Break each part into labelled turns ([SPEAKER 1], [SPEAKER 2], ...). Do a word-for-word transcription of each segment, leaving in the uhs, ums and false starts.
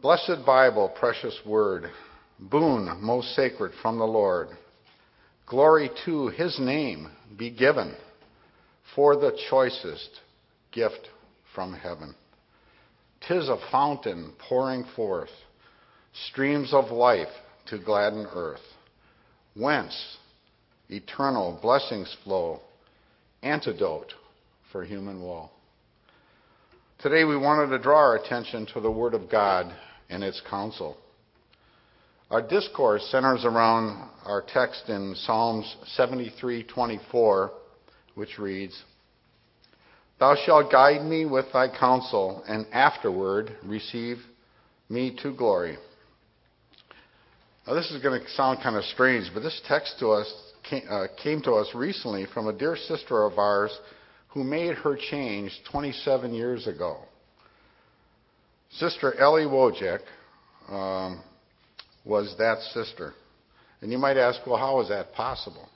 [SPEAKER 1] Blessed Bible, precious word, boon most sacred from the Lord, glory to his name be given for the choicest gift from heaven. 'Tis a fountain pouring forth streams of life to gladden earth, whence eternal blessings flow, antidote for human woe. Today we wanted to draw our attention to the Word of God and its counsel. Our discourse centers around our text in Psalms seventy-three twenty-four, which reads, "Thou shalt guide me with thy counsel, and afterward receive me to glory." Now this is going to sound kind of strange, but this text to us came, uh, came to us recently from a dear sister of ours who made her change twenty-seven years ago. Sister Ellie Wojcik um, was that sister. And you might ask, well, how is that possible?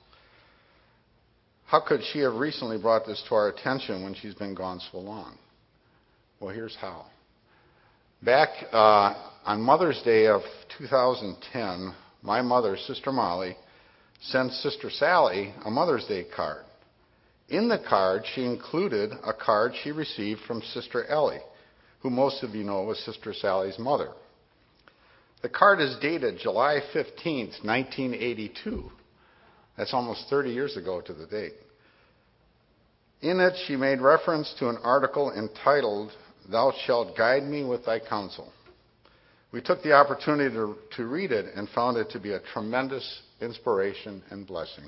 [SPEAKER 1] How could she have recently brought this to our attention when she's been gone so long? Well, here's how. Back uh, on Mother's Day of two thousand ten, my mother, Sister Molly, sent Sister Sally a Mother's Day card. In the card, she included a card she received from Sister Ellie, who most of you know was Sister Sally's mother. The card is dated July fifteenth, nineteen eighty-two. That's almost thirty years ago to the date. In it, she made reference to an article entitled, "Thou shalt guide me with thy counsel." We took the opportunity to, to read it and found it to be a tremendous inspiration and blessing.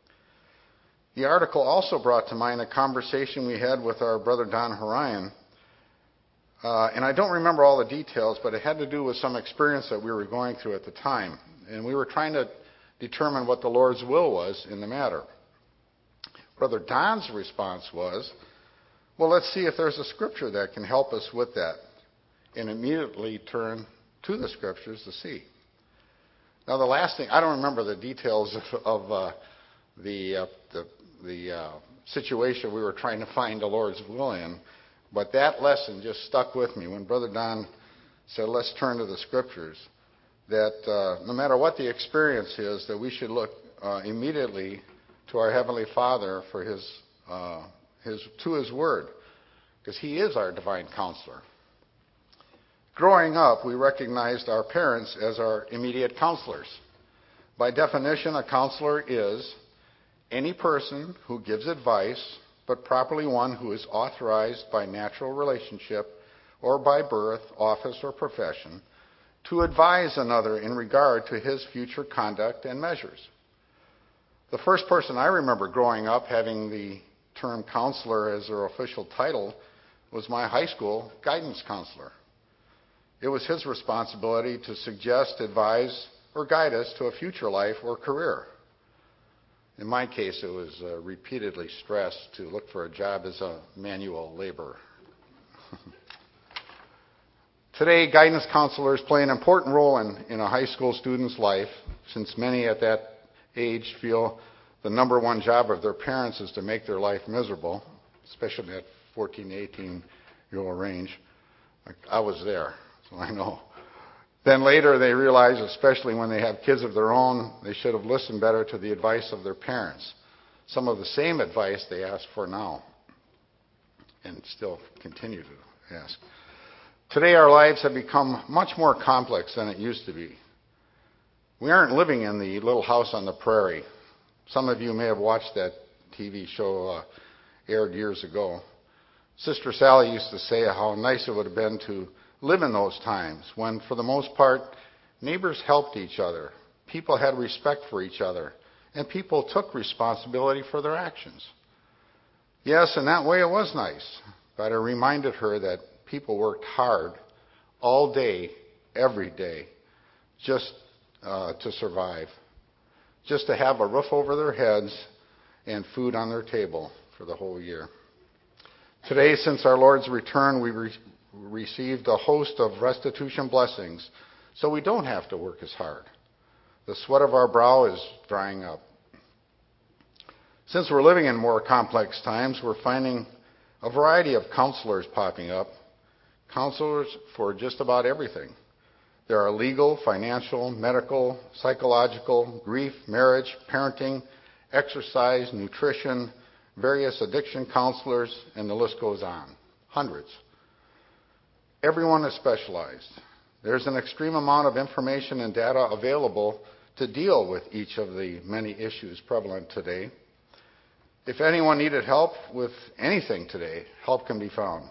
[SPEAKER 1] The article also brought to mind a conversation we had with our brother Don Horion. Uh, and I don't remember all the details, but it had to do with some experience that we were going through at the time. And we were trying to determine what the Lord's will was in the matter. Brother Don's response was, well, let's see if there's a scripture that can help us with that. And immediately turn to the scriptures to see. Now, the last thing, I don't remember the details of, of uh, the, uh, the, the uh, situation we were trying to find the Lord's will in, but that lesson just stuck with me when Brother Don said, let's turn to the scriptures, that uh, no matter what the experience is, that we should look uh, immediately to our Heavenly Father for his, uh, his, to his word, because he is our divine counselor. Growing up, we recognized our parents as our immediate counselors. By definition, a counselor is any person who gives advice, but properly one who is authorized by natural relationship or by birth, office, or profession to advise another in regard to his future conduct and measures. The first person I remember growing up having the term counselor as their official title was my high school guidance counselor. It was his responsibility to suggest, advise, or guide us to a future life or career. In my case, it was uh, repeatedly stressed to look for a job as a manual laborer. Today, guidance counselors play an important role in, in a high school student's life, since many at that age feel the number one job of their parents is to make their life miserable, especially in that fourteen to eighteen-year-old range. I was there, so I know. Then later they realize, especially when they have kids of their own, they should have listened better to the advice of their parents. Some of the same advice they ask for now, and still continue to ask. Today our lives have become much more complex than it used to be. We aren't living in the little house on the prairie. Some of you may have watched that T V show uh, aired years ago. Sister Sally used to say how nice it would have been to live in those times when, for the most part, neighbors helped each other, people had respect for each other, and people took responsibility for their actions. Yes, in that way it was nice, but it reminded her that people worked hard all day, every day, just uh, to survive, just to have a roof over their heads and food on their table for the whole year. Today, since our Lord's return, we re- received a host of restitution blessings, so we don't have to work as hard. The sweat of our brow is drying up. Since we're living in more complex times, we're finding a variety of counselors popping up, counselors for just about everything. There are legal, financial, medical, psychological, grief, marriage, parenting, exercise, nutrition, various addiction counselors, and the list goes on. Hundreds. Everyone is specialized. There's an extreme amount of information and data available to deal with each of the many issues prevalent today. If anyone needed help with anything today, help can be found.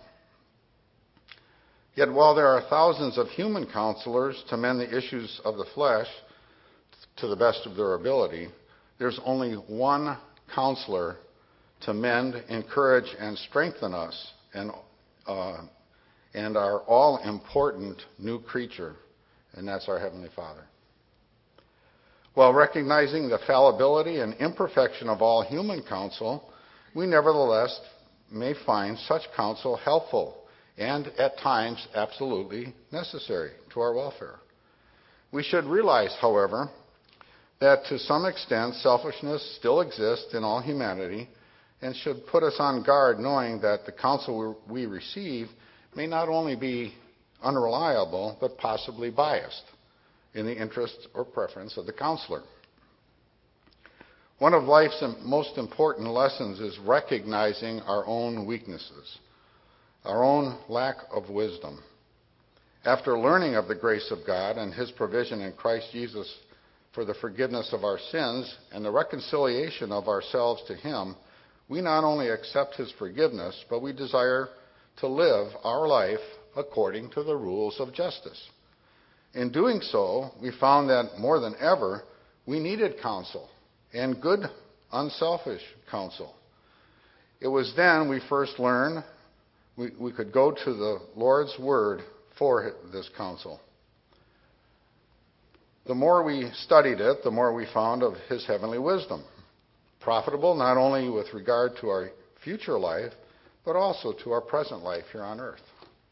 [SPEAKER 1] Yet while there are thousands of human counselors to mend the issues of the flesh to the best of their ability, there's only one counselor to mend, encourage, and strengthen us and, uh, and our all-important new creature, and that's our Heavenly Father. While recognizing the fallibility and imperfection of all human counsel, we nevertheless may find such counsel helpful and at times absolutely necessary to our welfare. We should realize, however, that to some extent selfishness still exists in all humanity and should put us on guard knowing that the counsel we receive may not only be unreliable but possibly biased in the interest or preference of the counselor. One of life's most important lessons is recognizing our own weaknesses, our own lack of wisdom. After learning of the grace of God and His provision in Christ Jesus for the forgiveness of our sins and the reconciliation of ourselves to Him, we not only accept His forgiveness, but we desire to live our life according to the rules of justice. In doing so, we found that more than ever, we needed counsel, and good, unselfish counsel. It was then we first learned we, we could go to the Lord's Word for this counsel. The more we studied it, the more we found of His heavenly wisdom, profitable not only with regard to our future life, but also to our present life here on earth.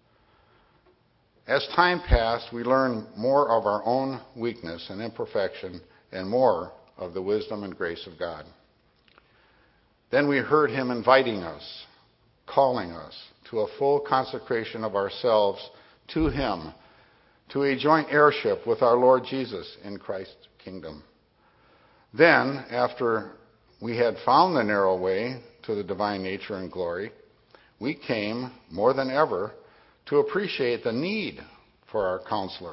[SPEAKER 1] As time passed, we learned more of our own weakness and imperfection and more of the wisdom and grace of God. Then we heard Him inviting us, calling us to a full consecration of ourselves to Him, to a joint heirship with our Lord Jesus in Christ's kingdom. Then, after we had found the narrow way to the divine nature and glory, we came, more than ever, to appreciate the need for our counselor.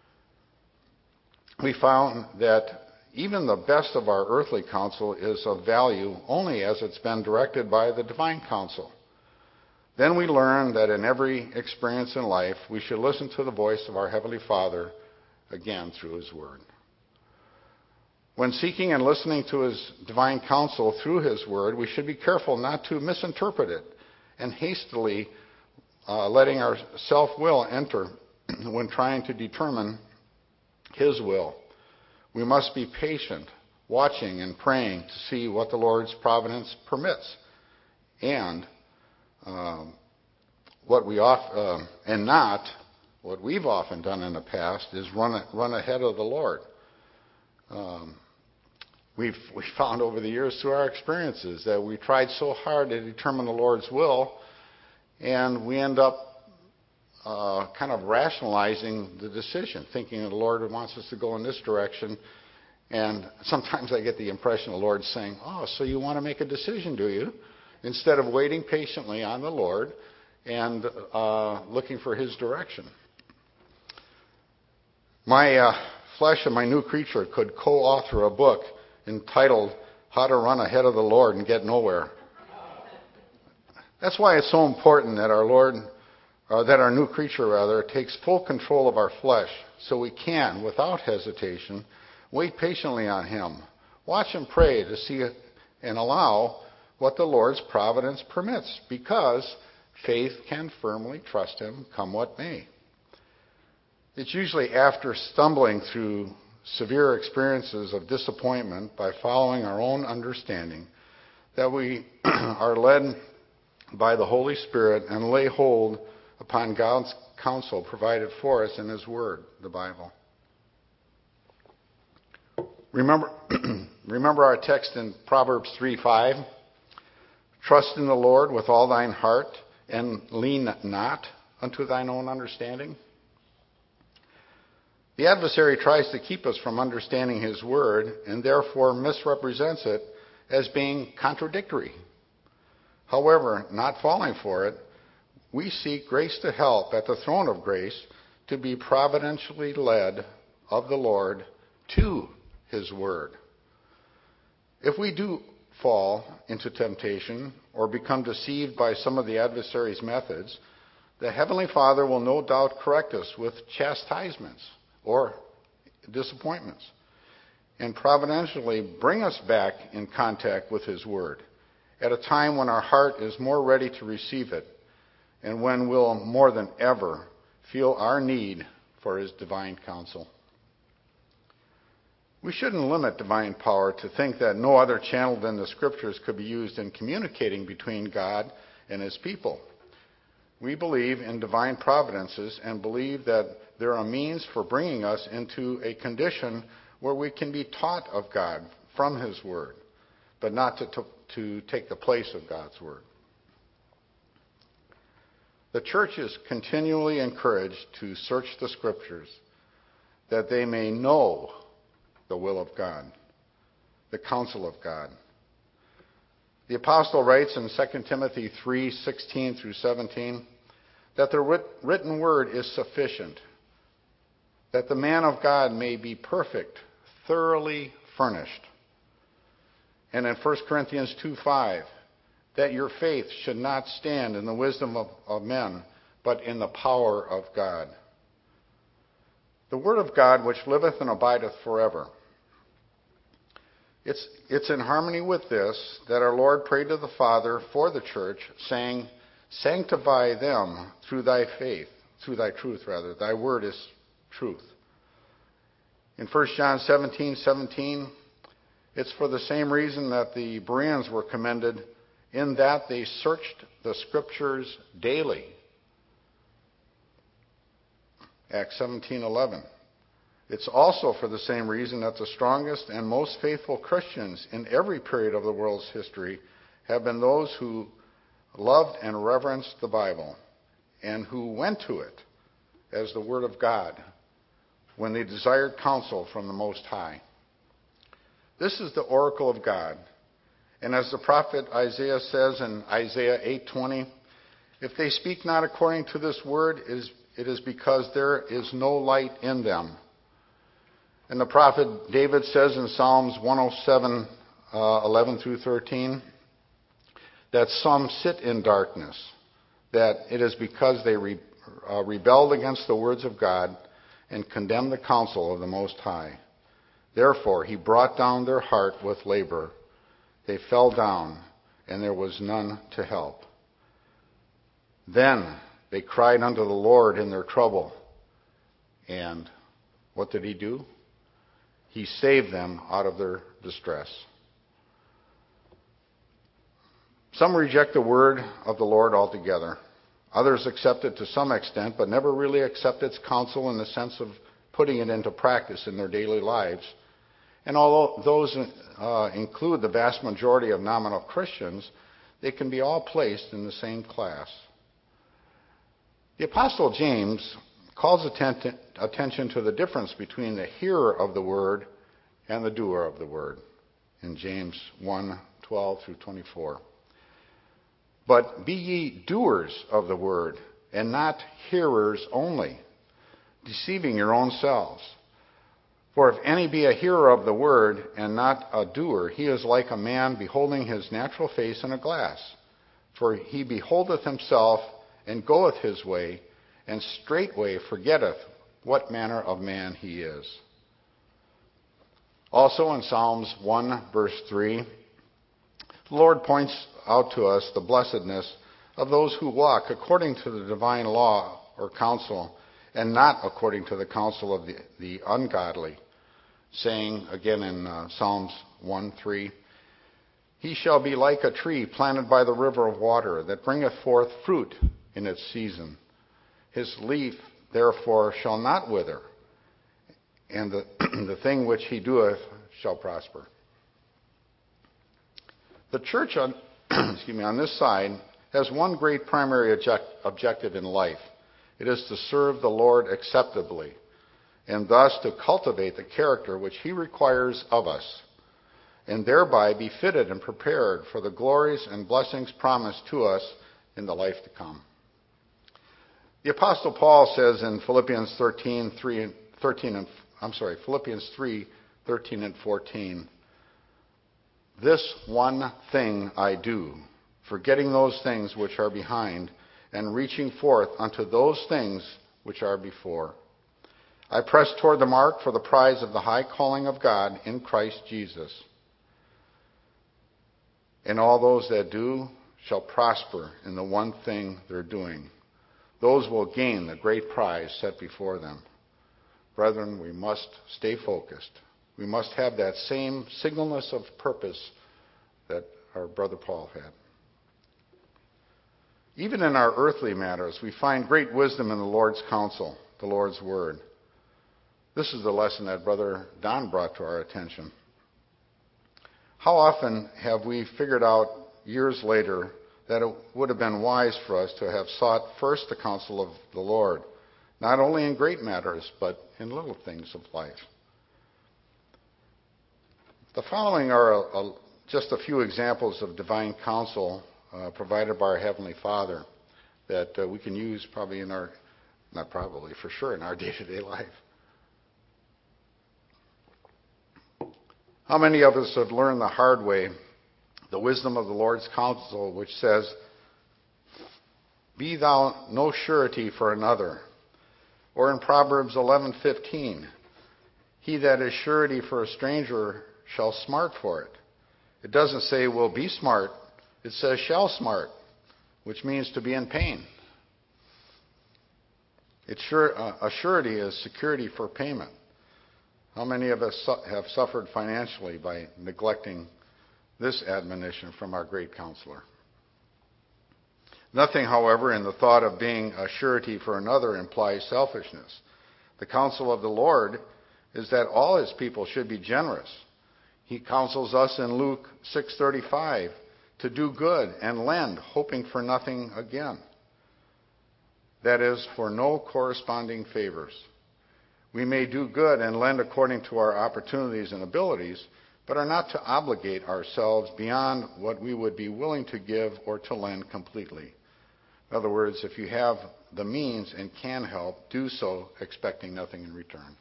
[SPEAKER 1] We found that even the best of our earthly counsel is of value only as it's been directed by the divine counsel. Then we learned that in every experience in life, we should listen to the voice of our Heavenly Father, again through His Word. When seeking and listening to His divine counsel through His Word, we should be careful not to misinterpret it and hastily Uh, letting our self-will enter when trying to determine His will. We must be patient, watching and praying to see what the Lord's providence permits, and um, what we off, uh, and not what we've often done in the past is run run ahead of the Lord. Um, we've we found over the years through our experiences that we tried so hard to determine the Lord's will. And we end up uh, kind of rationalizing the decision, thinking the Lord wants us to go in this direction. And sometimes I get the impression the Lord's saying, oh, so you want to make a decision, do you? Instead of waiting patiently on the Lord and uh, looking for His direction. My uh, flesh and my new creature could co-author a book entitled How to Run Ahead of the Lord and Get Nowhere. That's why it's so important that our Lord, or that our new creature rather, takes full control of our flesh so we can, without hesitation, wait patiently on Him, watch and pray to see and allow what the Lord's providence permits, because faith can firmly trust Him come what may. It's usually after stumbling through severe experiences of disappointment by following our own understanding that we are led by the Holy Spirit and lay hold upon God's counsel provided for us in His Word, the Bible. Remember, remember our text in Proverbs three five. Trust in the Lord with all thine heart and lean not unto thine own understanding. The adversary tries to keep us from understanding his word and therefore misrepresents it as being contradictory. However, not falling for it, we seek grace to help at the throne of grace to be providentially led of the Lord to his word. If we do fall into temptation or become deceived by some of the adversary's methods, the Heavenly Father will no doubt correct us with chastisements or disappointments and providentially bring us back in contact with his word at a time when our heart is more ready to receive it and when we'll more than ever feel our need for his divine counsel. We shouldn't limit divine power to think that no other channel than the Scriptures could be used in communicating between God and his people. We believe in divine providences and believe that there are means for bringing us into a condition where we can be taught of God from his word, but not to, to, to take the place of God's word. The church is continually encouraged to search the Scriptures that they may know the will of God, the counsel of God. The apostle writes in Second Timothy three sixteen through seventeen that the writ- written word is sufficient, that the man of God may be perfect, thoroughly furnished. And in First Corinthians two five, that your faith should not stand in the wisdom of, of men, but in the power of God. The word of God which liveth and abideth forever. It's, it's in harmony with this that our Lord prayed to the Father for the church, saying, sanctify them through thy faith, through thy truth rather. Thy word is truth. In First John seventeen seventeen, it's for the same reason that the Bereans were commended, in that they searched the Scriptures daily. Acts seventeen eleven. It's also for the same reason that the strongest and most faithful Christians in every period of the world's history have been those who loved and reverenced the Bible and who went to it as the Word of God when they desired counsel from the Most High. This is the oracle of God. And as the prophet Isaiah says in Isaiah eight twenty, if they speak not according to this word, it is because there is no light in them. And the prophet David says in Psalms one oh seven, uh, eleven through thirteen, that some sit in darkness, that it is because they re, uh, rebelled against the words of God and condemned the counsel of the Most High. Therefore he brought down their heart with labor. They fell down, and there was none to help. Then they cried unto the Lord in their trouble. And what did he do? He saved them out of their distress. Some reject the word of the Lord altogether. Others accept it to some extent, but never really accept its counsel in the sense of putting it into practice in their daily lives. And although those uh, include the vast majority of nominal Christians, they can be all placed in the same class. The Apostle James calls atten- attention to the difference between the hearer of the word and the doer of the word in James one twelve through twenty-four. But be ye doers of the word, and not hearers only, deceiving your own selves. For if any be a hearer of the word, and not a doer, he is like a man beholding his natural face in a glass. For he beholdeth himself, and goeth his way, and straightway forgetteth what manner of man he is. Also in Psalms one, verse three, the Lord points out to us the blessedness of those who walk according to the divine law or counsel, and not according to the counsel of the, the ungodly, saying again in uh, Psalms one three, he shall be like a tree planted by the river of water, that bringeth forth fruit in its season. His leaf therefore shall not wither, and the, the thing which he doeth shall prosper. The church on, excuse me, on this side has one great primary object, objective in life. It is to serve the Lord acceptably and thus to cultivate the character which he requires of us, and thereby be fitted and prepared for the glories and blessings promised to us in the life to come. The Apostle Paul says in Philippians thirteen, three, thirteen and I'm sorry, Philippians three, thirteen and fourteen, "This one thing I do, forgetting those things which are behind, and reaching forth unto those things which are before. I press toward the mark for the prize of the high calling of God in Christ Jesus. And all those that do shall prosper in the one thing they're doing. Those will gain the great prize set before them." Brethren, we must stay focused. We must have that same singleness of purpose that our brother Paul had. Even in our earthly matters, we find great wisdom in the Lord's counsel, the Lord's word. This is the lesson that Brother Don brought to our attention. How often have we figured out years later that it would have been wise for us to have sought first the counsel of the Lord, not only in great matters, but in little things of life? The following are a, a, just a few examples of divine counsel uh, provided by our Heavenly Father that uh, we can use probably in our, not probably, for sure in our day-to-day life. How many of us have learned the hard way the wisdom of the Lord's counsel, which says, "Be thou no surety for another." Or in Proverbs eleven fifteen, "He that is surety for a stranger shall smart for it." It doesn't say will be smart, it says shall smart, which means to be in pain. It's sure, uh, a surety is security for payment. How many of us su- have suffered financially by neglecting this admonition from our great counselor? Nothing, however, in the thought of being a surety for another implies selfishness. The counsel of the Lord is that all his people should be generous. He counsels us in Luke six thirty-five to do good and lend, hoping for nothing again. That is, for no corresponding favors. We may do good and lend according to our opportunities and abilities, but are not to obligate ourselves beyond what we would be willing to give or to lend completely. In other words, if you have the means and can help, do so expecting nothing in return.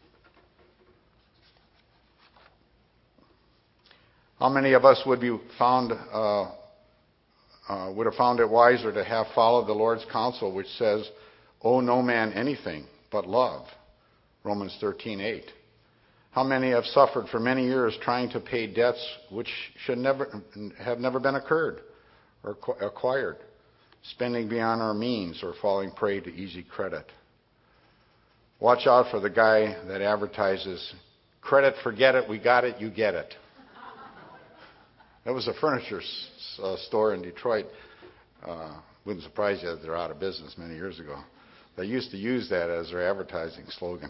[SPEAKER 1] How many of us would be found uh, uh, would have found it wiser to have followed the Lord's counsel, which says, "Owe no man anything but love"? Romans thirteen eight. How many have suffered for many years trying to pay debts which should never have never been occurred or acquired, spending beyond our means or falling prey to easy credit? Watch out for the guy that advertises, "Credit, forget it, we got it, you get it." That was a furniture uh, store in Detroit. Uh, wouldn't surprise you that they're out of business many years ago. They used to use that as their advertising slogan.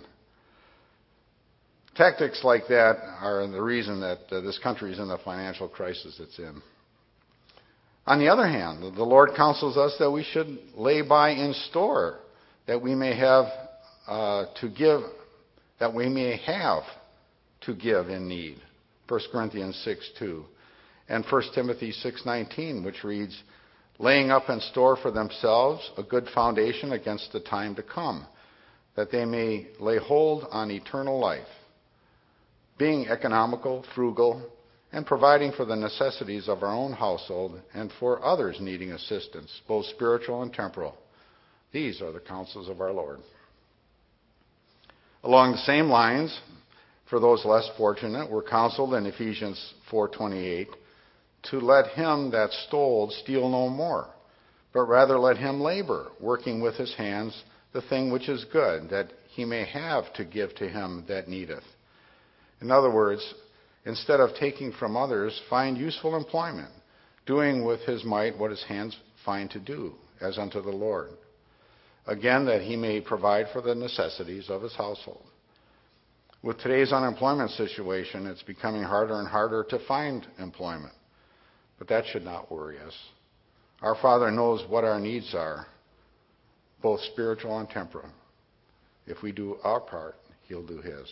[SPEAKER 1] Tactics like that are the reason that uh, this country is in the financial crisis it's in. On the other hand, the Lord counsels us that we should lay by in store, that we may have uh, to give, that we may have to give in need. First Corinthians six two. And First Timothy six nineteen, which reads, "Laying up in store for themselves a good foundation against the time to come, that they may lay hold on eternal life." Being economical, frugal, and providing for the necessities of our own household and for others needing assistance, both spiritual and temporal. These are the counsels of our Lord. Along the same lines, for those less fortunate, we're counseled in Ephesians four twenty-eight to let him that stole steal no more, but rather let him labor, working with his hands the thing which is good, that he may have to give to him that needeth. In other words, instead of taking from others, find useful employment, doing with his might what his hands find to do, as unto the Lord. Again, that he may provide for the necessities of his household. With today's unemployment situation, it's becoming harder and harder to find employment. But that should not worry us. Our Father knows what our needs are, both spiritual and temporal. If we do our part, He'll he'll do his.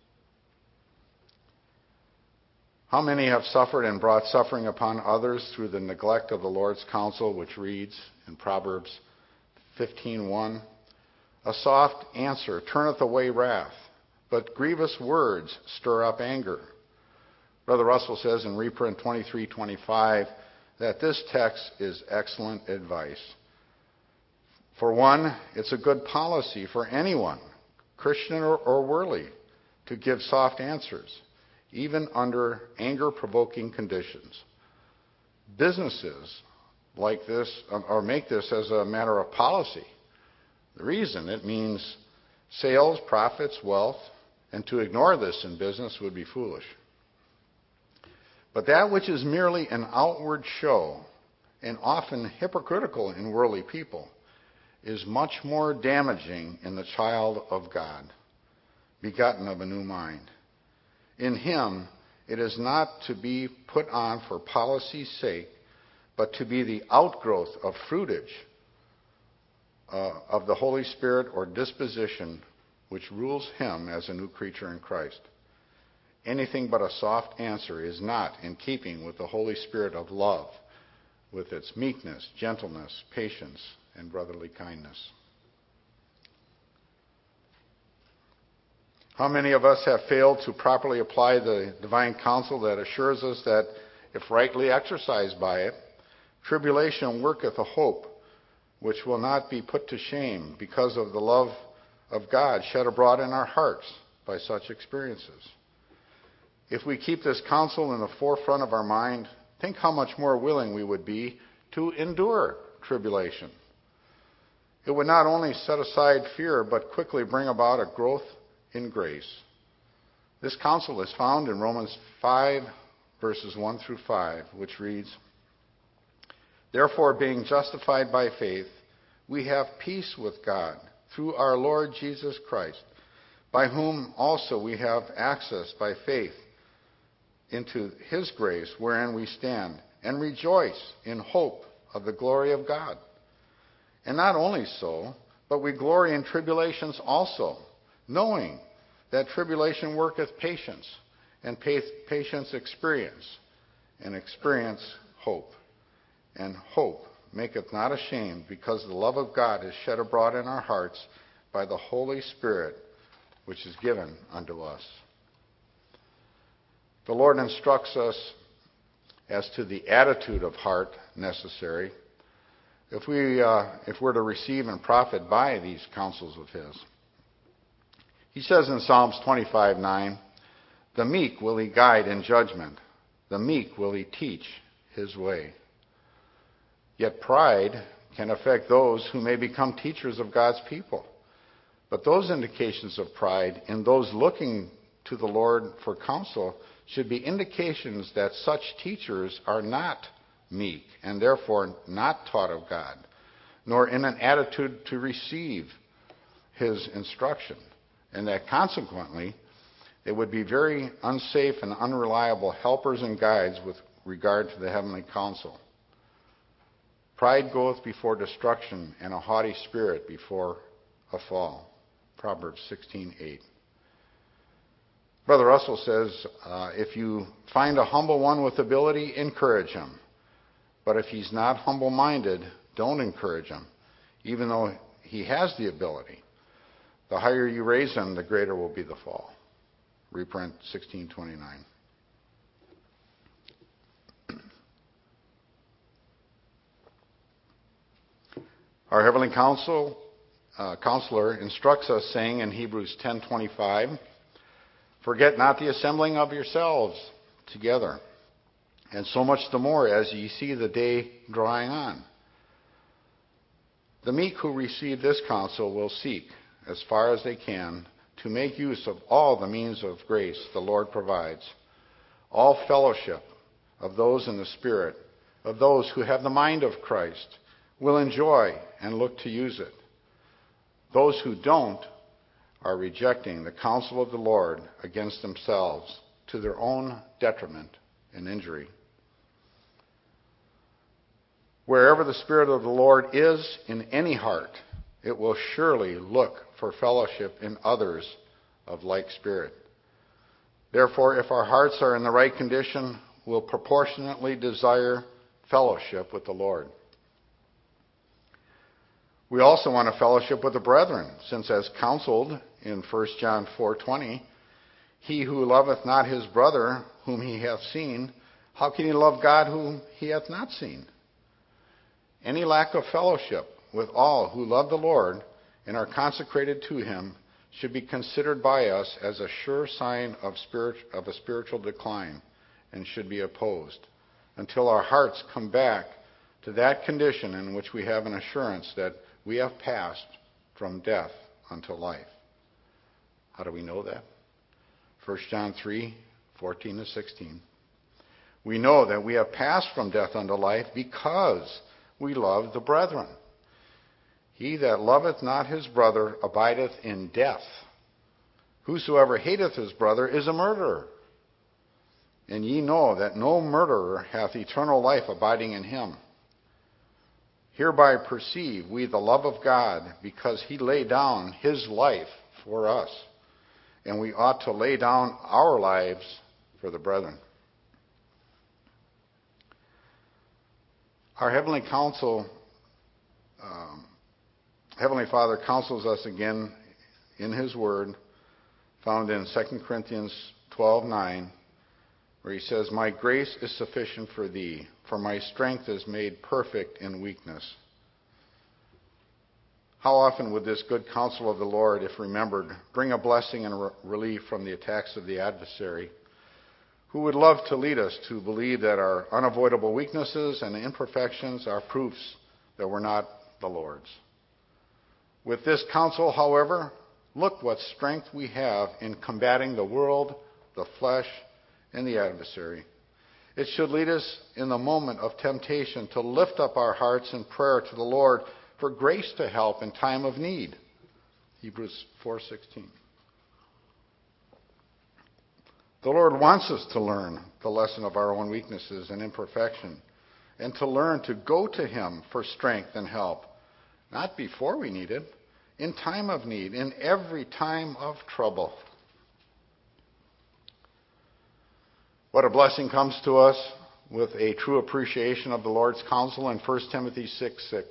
[SPEAKER 1] How many have suffered and brought suffering upon others through the neglect of the Lord's counsel, which reads in Proverbs fifteen one, "A soft answer turneth away wrath, but grievous words stir up anger." Brother Russell says in reprint twenty-three twenty-five that this text is excellent advice. For one, it's a good policy for anyone, Christian or, or worldly, to give soft answers, even under anger-provoking conditions. Businesses like this, or make this as a matter of policy. The reason, it means sales, profits, wealth, and to ignore this in business would be foolish. But that which is merely an outward show, and often hypocritical in worldly people, is much more damaging in the child of God, begotten of a new mind. In him, it is not to be put on for policy's sake, but to be the outgrowth of fruitage uh, of the Holy Spirit or disposition which rules him as a new creature in Christ. Anything but a soft answer is not in keeping with the Holy Spirit of love, with its meekness, gentleness, patience, and brotherly kindness. How many of us have failed to properly apply the divine counsel that assures us that, if rightly exercised by it, tribulation worketh a hope which will not be put to shame because of the love of God shed abroad in our hearts by such experiences? If we keep this counsel in the forefront of our mind, think how much more willing we would be to endure tribulation. It would not only set aside fear, but quickly bring about a growth in grace. This counsel is found in Romans five, verses one through five, which reads, "Therefore, being justified by faith, we have peace with God through our Lord Jesus Christ, by whom also we have access by faith into his grace wherein we stand, and rejoice in hope of the glory of God. And not only so, but we glory in tribulations also, knowing that tribulation worketh patience, and patience experience, and experience hope. And hope maketh not ashamed, because the love of God is shed abroad in our hearts by the Holy Spirit, which is given unto us." The Lord instructs us as to the attitude of heart necessary if we uh, if we're to receive and profit by these counsels of his. He says in Psalms twenty-five nine, "The meek will he guide in judgment, the meek will he teach his way." Yet pride can affect those who may become teachers of God's people. But those indications of pride in those looking to the Lord for counsel should be indications that such teachers are not meek and therefore not taught of God, nor in an attitude to receive his instruction, and that consequently they would be very unsafe and unreliable helpers and guides with regard to the heavenly counsel. Pride goeth before destruction, and a haughty spirit before a fall. Proverbs sixteen eight. Brother Russell says, uh, if you find a humble one with ability, encourage him. But if he's not humble-minded, don't encourage him, even though he has the ability. The higher you raise him, the greater will be the fall. Reprint sixteen twenty-nine. Our heavenly counsel, uh, counselor instructs us, saying in Hebrews ten twenty-five, "Forget not the assembling of yourselves together, and so much the more as ye see the day drawing on." The meek who receive this counsel will seek, as far as they can, to make use of all the means of grace the Lord provides, all fellowship of those in the Spirit, of those who have the mind of Christ, will enjoy and look to use it. Those who don't are rejecting the counsel of the Lord against themselves to their own detriment and injury. Wherever the Spirit of the Lord is in any heart, it will surely look for fellowship in others of like spirit. Therefore, if our hearts are in the right condition, we'll proportionately desire fellowship with the Lord. We also want a fellowship with the brethren, since as counseled in First John four twenty, he who loveth not his brother whom he hath seen, how can he love God whom he hath not seen? Any lack of fellowship with all who love the Lord and are consecrated to him should be considered by us as a sure sign of, spirit, of a spiritual decline and should be opposed until our hearts come back to that condition in which we have an assurance that we have passed from death unto life. How do we know that? First John three fourteen to sixteen. We know that we have passed from death unto life because we love the brethren. He that loveth not his brother abideth in death. Whosoever hateth his brother is a murderer. And ye know that no murderer hath eternal life abiding in him. Hereby perceive we the love of God, because he laid down his life for us. And we ought to lay down our lives for the brethren. Our Heavenly Counsel, um, Heavenly Father counsels us again in His Word, found in Second Corinthians twelve nine, where He says, "My grace is sufficient for thee, for my strength is made perfect in weakness." How often would this good counsel of the Lord, if remembered, bring a blessing and re- relief from the attacks of the adversary, who would love to lead us to believe that our unavoidable weaknesses and imperfections are proofs that we're not the Lord's. With this counsel, however, look what strength we have in combating the world, the flesh, and the adversary. It should lead us in the moment of temptation to lift up our hearts in prayer to the Lord for grace to help in time of need. Hebrews four sixteen. The Lord wants us to learn the lesson of our own weaknesses and imperfection, and to learn to go to Him for strength and help, not before we need it, in time of need, in every time of trouble. What a blessing comes to us with a true appreciation of the Lord's counsel in First Timothy six six.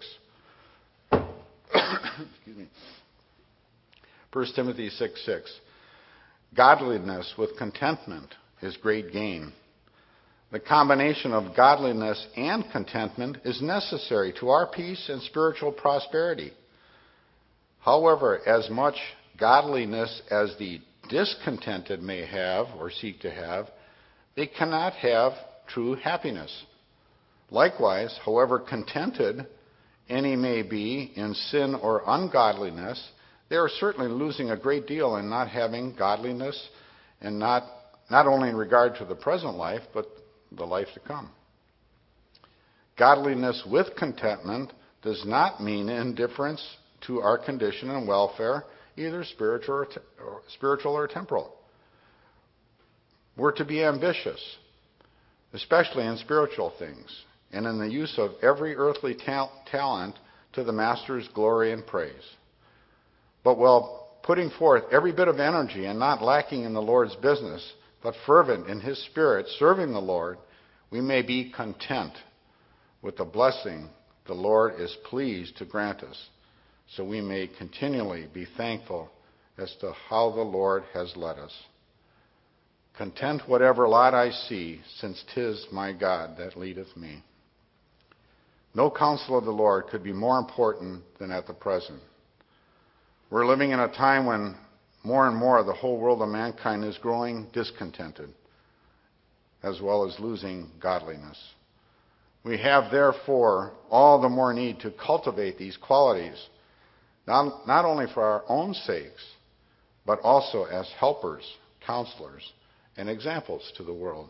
[SPEAKER 1] Excuse me. First Timothy six six. Godliness with contentment is great gain. The combination of godliness and contentment is necessary to our peace and spiritual prosperity. However, as much godliness as the discontented may have or seek to have, they cannot have true happiness. Likewise, however contented any may be in sin or ungodliness, they are certainly losing a great deal in not having godliness, and not, not only in regard to the present life, but the life to come. Godliness with contentment does not mean indifference to our condition and welfare, either spiritual or, te- or, spiritual or temporal. We're to be ambitious, especially in spiritual things, and in the use of every earthly ta- talent to the Master's glory and praise. But while putting forth every bit of energy and not lacking in the Lord's business, but fervent in His Spirit, serving the Lord, we may be content with the blessing the Lord is pleased to grant us, so we may continually be thankful as to how the Lord has led us. Content whatever lot I see, since 'tis my God that leadeth me. No counsel of the Lord could be more important than at the present. We're living in a time when more and more the whole world of mankind is growing discontented, as well as losing godliness. We have, therefore, all the more need to cultivate these qualities, not, not only for our own sakes, but also as helpers, counselors, and examples to the world.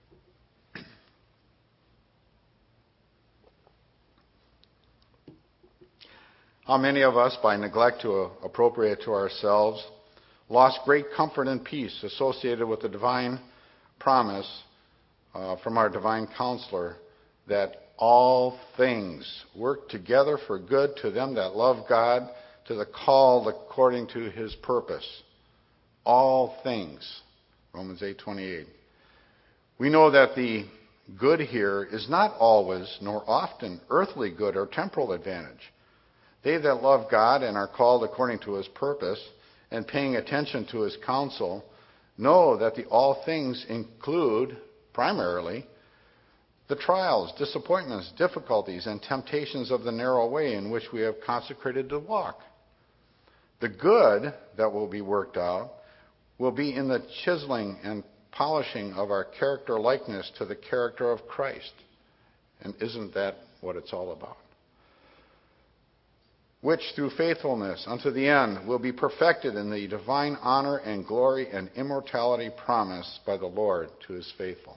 [SPEAKER 1] How many of us, by neglect to appropriate to ourselves, lost great comfort and peace associated with the divine promise uh, from our divine counselor that all things work together for good to them that love God, to the called according to His purpose. all things. Romans eight twenty-eight. We know that the good here is not always nor often earthly good or temporal advantage. They that love God and are called according to his purpose and paying attention to his counsel know that the all things include primarily the trials, disappointments, difficulties, and temptations of the narrow way in which we have consecrated to walk. The good that will be worked out will be in the chiseling and polishing of our character likeness to the character of Christ. And isn't that what it's all about? Which through faithfulness unto the end will be perfected in the divine honor and glory and immortality promised by the Lord to his faithful.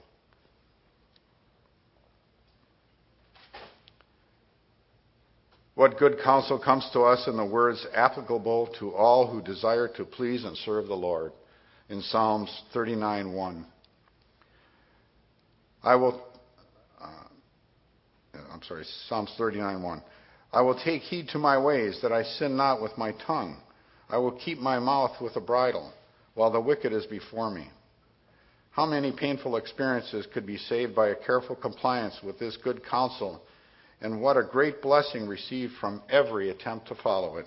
[SPEAKER 1] What good counsel comes to us in the words applicable to all who desire to please and serve the Lord? In Psalms thirty-nine one. I will, uh, I'm sorry, Psalms thirty-nine one. I will take heed to my ways that I sin not with my tongue. I will keep my mouth with a bridle while the wicked is before me. How many painful experiences could be saved by a careful compliance with this good counsel, and what a great blessing received from every attempt to follow it.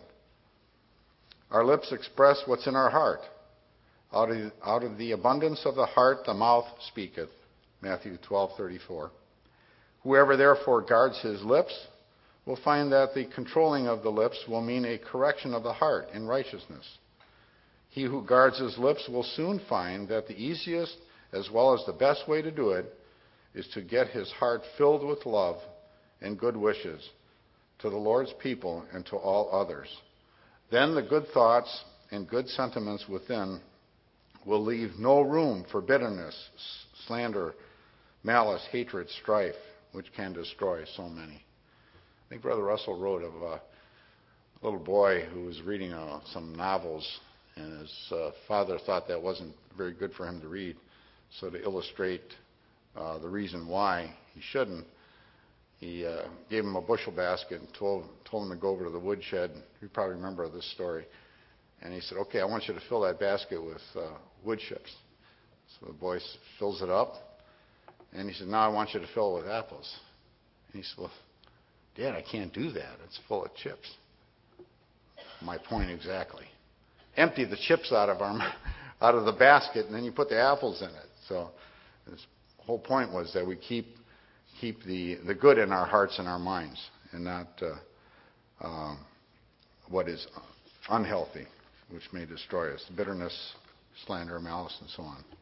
[SPEAKER 1] Our lips express what's in our heart. Out of, out of the abundance of the heart, the mouth speaketh. Matthew twelve thirty-four. Whoever therefore guards his lips will find that the controlling of the lips will mean a correction of the heart in righteousness. He who guards his lips will soon find that the easiest as well as the best way to do it is to get his heart filled with love and good wishes to the Lord's people and to all others. Then the good thoughts and good sentiments within will leave no room for bitterness, slander, malice, hatred, strife, which can destroy so many. I think Brother Russell wrote of a little boy who was reading uh, some novels, and his uh, father thought that wasn't very good for him to read. So to illustrate uh, the reason why he shouldn't, he uh, gave him a bushel basket and told, told him to go over to the woodshed. You probably remember this story. And he said, okay, I want you to fill that basket with uh, wood chips. So the boy fills it up. And he said, now I want you to fill it with apples. And he said, well, Dad, I can't do that. It's full of chips. My point exactly. Empty the chips out of our, out of the basket, and then you put the apples in it. So the whole point was that we keep keep the, the good in our hearts and our minds, and not uh, um, what is unhealthy, which may destroy us. Bitterness, slander, malice, and so on.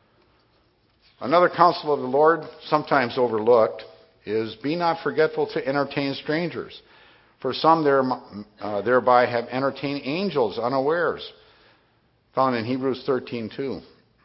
[SPEAKER 1] Another counsel of the Lord, sometimes overlooked, is be not forgetful to entertain strangers. For some there, uh, thereby have entertained angels unawares. Found in Hebrews thirteen two.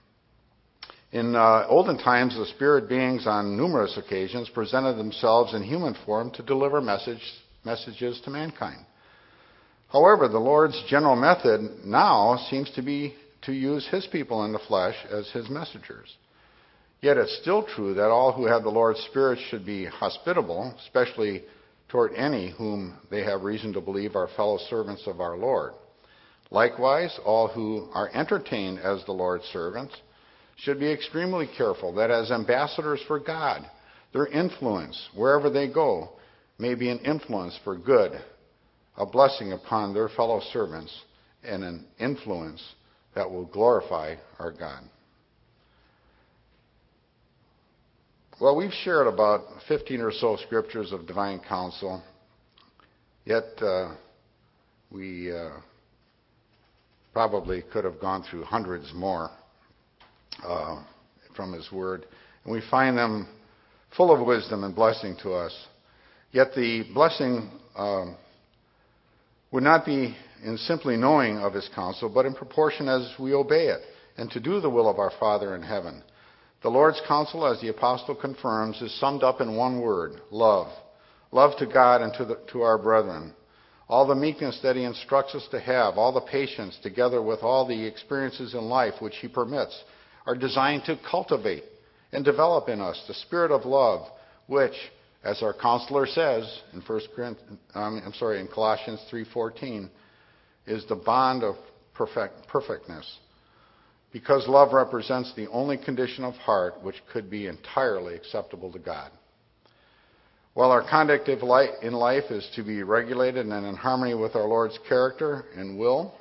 [SPEAKER 1] In uh, olden times, the spirit beings on numerous occasions presented themselves in human form to deliver message, messages to mankind. However, the Lord's general method now seems to be to use his people in the flesh as his messengers. Yet it's still true that all who have the Lord's Spirit should be hospitable, especially toward any whom they have reason to believe are fellow servants of our Lord. Likewise, all who are entertained as the Lord's servants should be extremely careful that as ambassadors for God, their influence, wherever they go, may be an influence for good, a blessing upon their fellow servants, and an influence that will glorify our God. Well, we've shared about fifteen or so scriptures of divine counsel, yet uh, we uh, probably could have gone through hundreds more uh, from his word. And we find them full of wisdom and blessing to us. Yet the blessing um, would not be in simply knowing of his counsel, but in proportion as we obey it and to do the will of our Father in heaven. The Lord's counsel, as the apostle confirms, is summed up in one word: love. Love to God and to, the, to our brethren. All the meekness that he instructs us to have, all the patience, together with all the experiences in life which he permits, are designed to cultivate and develop in us the spirit of love, which, as our counselor says in First Corinthians, um, I'm sorry, in Colossians three fourteen, is the bond of perfect, perfectness. because love represents the only condition of heart which could be entirely acceptable to God. While our conduct in life is to be regulated and in harmony with our Lord's character and will,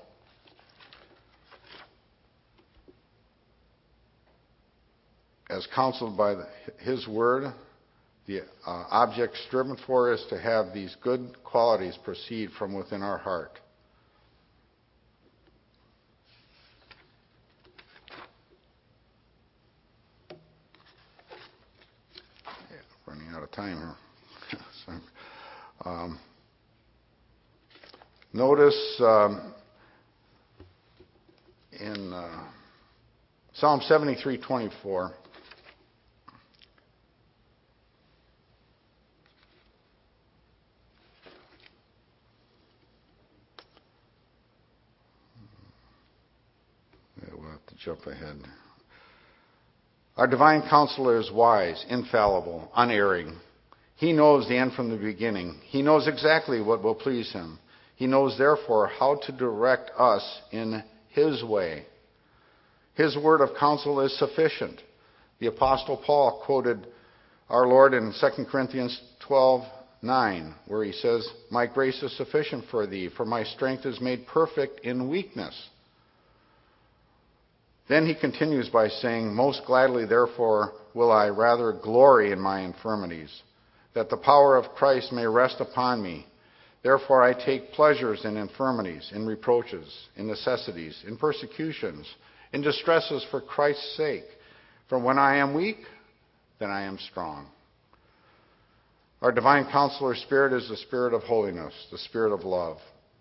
[SPEAKER 1] as counseled by His Word, the uh, object striven for is to have these good qualities proceed from within our heart. Yeah, running out of time here. so, um, notice um, in uh, Psalm seventy-three twenty-four. We'll have to jump ahead. Our divine counselor is wise, infallible, unerring. He knows the end from the beginning. He knows exactly what will please him. He knows, therefore, how to direct us in his way. His word of counsel is sufficient. The Apostle Paul quoted our Lord in Second Corinthians twelve nine, where he says, "My grace is sufficient for thee, for my strength is made perfect in weakness." Then he continues by saying, "Most gladly, therefore, will I rather glory in my infirmities, that the power of Christ may rest upon me. Therefore I take pleasures in infirmities, in reproaches, in necessities, in persecutions, in distresses for Christ's sake. For when I am weak, then I am strong." Our divine counselor spirit is the spirit of holiness, the spirit of love.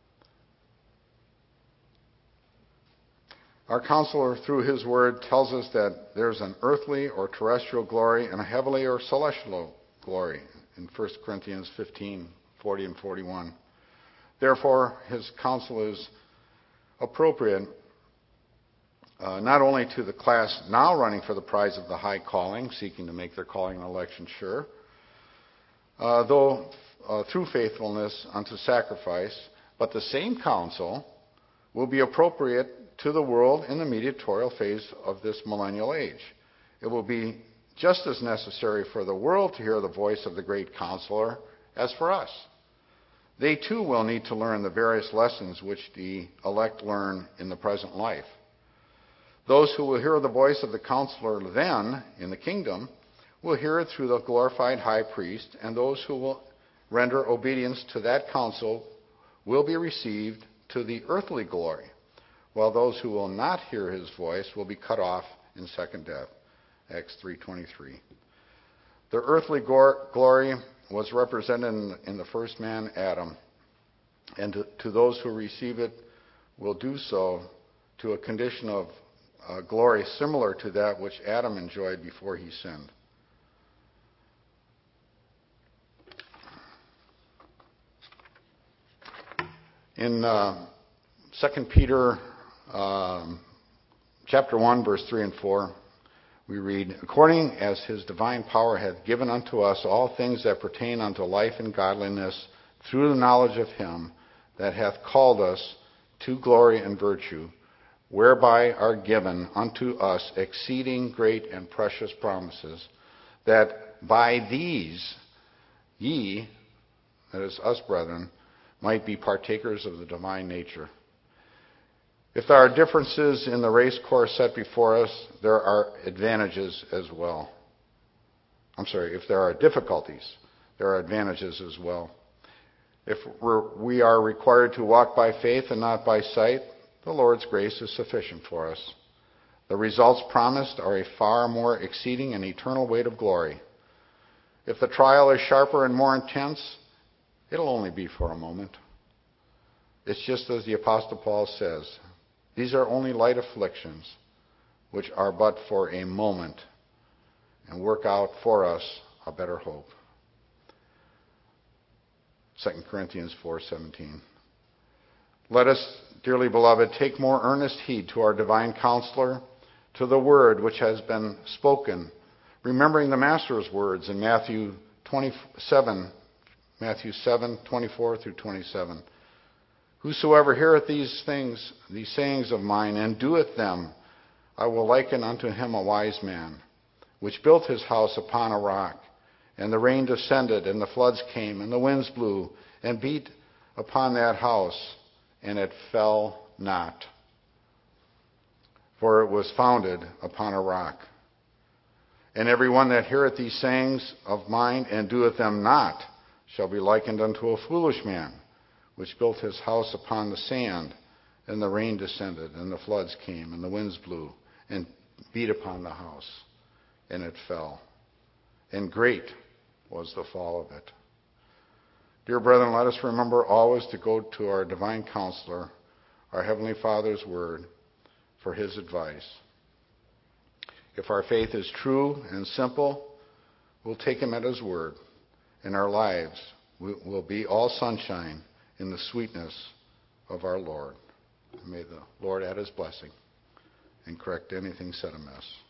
[SPEAKER 1] Our counselor, through his word, tells us that there's an earthly or terrestrial glory and a heavenly or celestial glory in First Corinthians fifteen forty and forty-one. Therefore, his counsel is appropriate uh, not only to the class now running for the prize of the high calling, seeking to make their calling and election sure, uh, though uh, through faithfulness unto sacrifice, but the same counsel will be appropriate to the world in the mediatorial phase of this millennial age. It will be just as necessary for the world to hear the voice of the great counselor as for us. They too will need to learn the various lessons which the elect learn in the present life. Those who will hear the voice of the counselor then in the kingdom will hear it through the glorified high priest, and those who will render obedience to that counsel will be received to the earthly glory, while those who will not hear his voice will be cut off in second death. Acts three twenty-three. The earthly glory was represented in, in the first man, Adam, and to, to those who receive it will do so to a condition of uh, glory similar to that which Adam enjoyed before he sinned. In uh, Second Peter um, chapter one, verse three and four, we read, "According as his divine power hath given unto us all things that pertain unto life and godliness, through the knowledge of him that hath called us to glory and virtue, whereby are given unto us exceeding great and precious promises, that by these ye," that is us, brethren, "might be partakers of the divine nature." If there are differences in the race course set before us, there are advantages as well. I'm sorry, if there are difficulties, there are advantages as well. If we're, we are required to walk by faith and not by sight, the Lord's grace is sufficient for us. The results promised are a far more exceeding and eternal weight of glory. If the trial is sharper and more intense, it'll only be for a moment. It's just as the Apostle Paul says, "These are only light afflictions, which are but for a moment, and work out for us a better hope." Second Corinthians four seventeen. Let us, dearly beloved, take more earnest heed to our divine counselor, to the word which has been spoken, remembering the Master's words in Matthew twenty-seven, Matthew seven twenty-four through twenty-seven. "Whosoever heareth these things, these sayings of mine, and doeth them, I will liken unto him a wise man, which built his house upon a rock. And the rain descended, and the floods came, and the winds blew, and beat upon that house, and it fell not. For it was founded upon a rock. And every one that heareth these sayings of mine, and doeth them not, shall be likened unto a foolish man, which built his house upon the sand. And the rain descended, and the floods came, and the winds blew, and beat upon the house, and it fell. And great was the fall of it. Dear brethren, let us remember always to go to our divine counselor, our Heavenly Father's word, for his advice. If our faith is true and simple, we'll take him at his word, and our lives will be all sunshine in the sweetness of our Lord. May the Lord add his blessing and correct anything said amiss.